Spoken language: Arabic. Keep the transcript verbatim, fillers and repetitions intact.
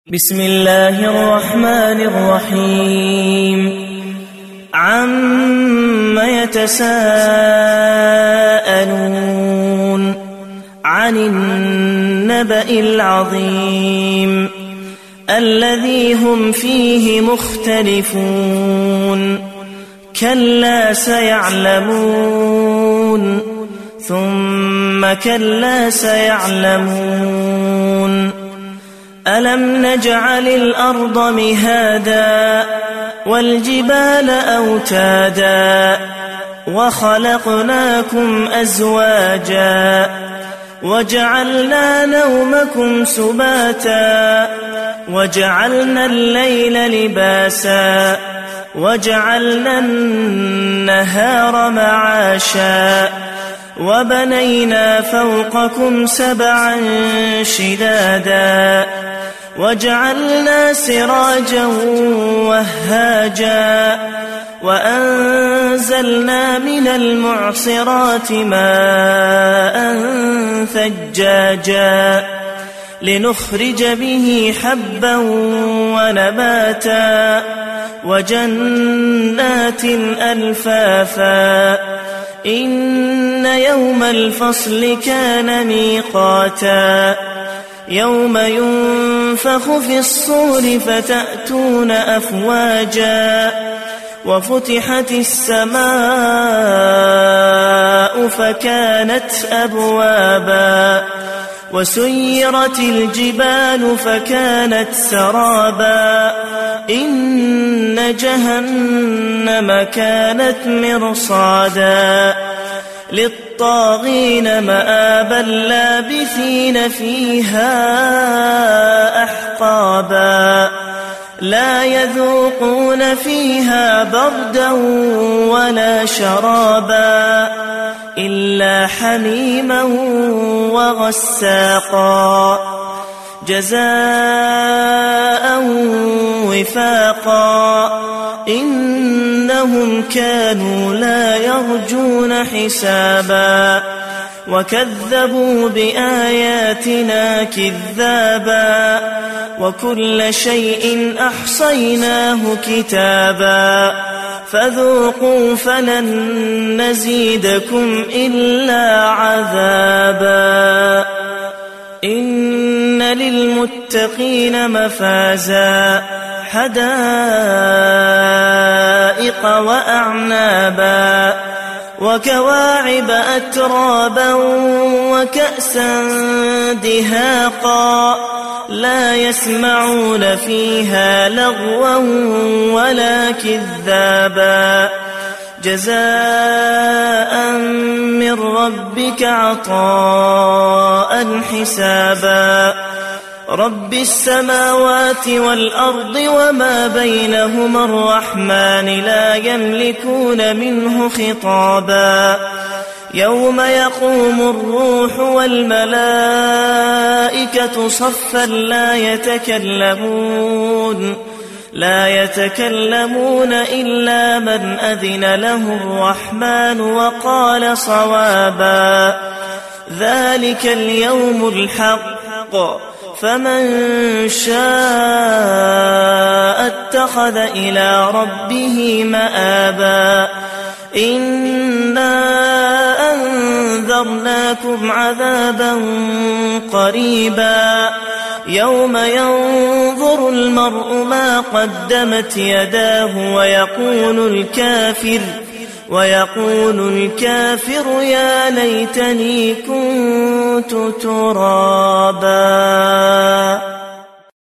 بسم الله الرحمن الرحيم عم يتساءلون عن النبأ العظيم الذي هم فيه مختلفون كلا سيعلمون ثم كلا سيعلمون ألم نجعل الأرض مهادا والجبال أوتادا وخلقناكم أزواجا وجعلنا نومكم سباتا وجعلنا الليل لباسا وجعلنا النهار معاشا وبنينا فوقكم سبعا شدادا وجعلنا سراجا وهاجا وأنزلنا من المعصرات ماء ثجاجا لنخرج به حبا ونباتا وجنات ألفافا إن يوم الفصل كان ميقاتا يوم ينفخ في الصور فتأتون أفواجا وفتحت السماء فكانت أبوابا وسيرت الجبال فكانت سرابا إن جهنم كانت مرصادا للطاغين مآبا لابثين فيها أحقابا لا يذوقون فيها بردا ولا شرابا إلا حميما وغساقا جزاء وفاقا إنهم كانوا لا يرجون حسابا وكذبوا بآياتنا كذابا وكل شيء أحصيناه كتابا فذوقوا فلن نزيدكم إلا عذابا إن للمتقين مفازا حدائق وأعنابا وكواعب أترابا وكأسا دهاقا لا يسمعون فيها لغوا ولا كذابا جزاء من ربك عطاء حسابا رب السماوات والأرض وما بينهما الرحمن لا يملكون منه خطابا يوم يقوم الروح والملائكة صفا لا يتكلمون لا يتكلمون إلا من أذن له الرحمن وقال صوابا ذلك اليوم الحق فمن شاء اتخذ إلى ربه مآبا إنا أنذرناكم عذابا قريبا يوم ينظر المرء ما قدمت يداه ويقول الكافر ويقول الكافر يا ليتني كنت ترابا.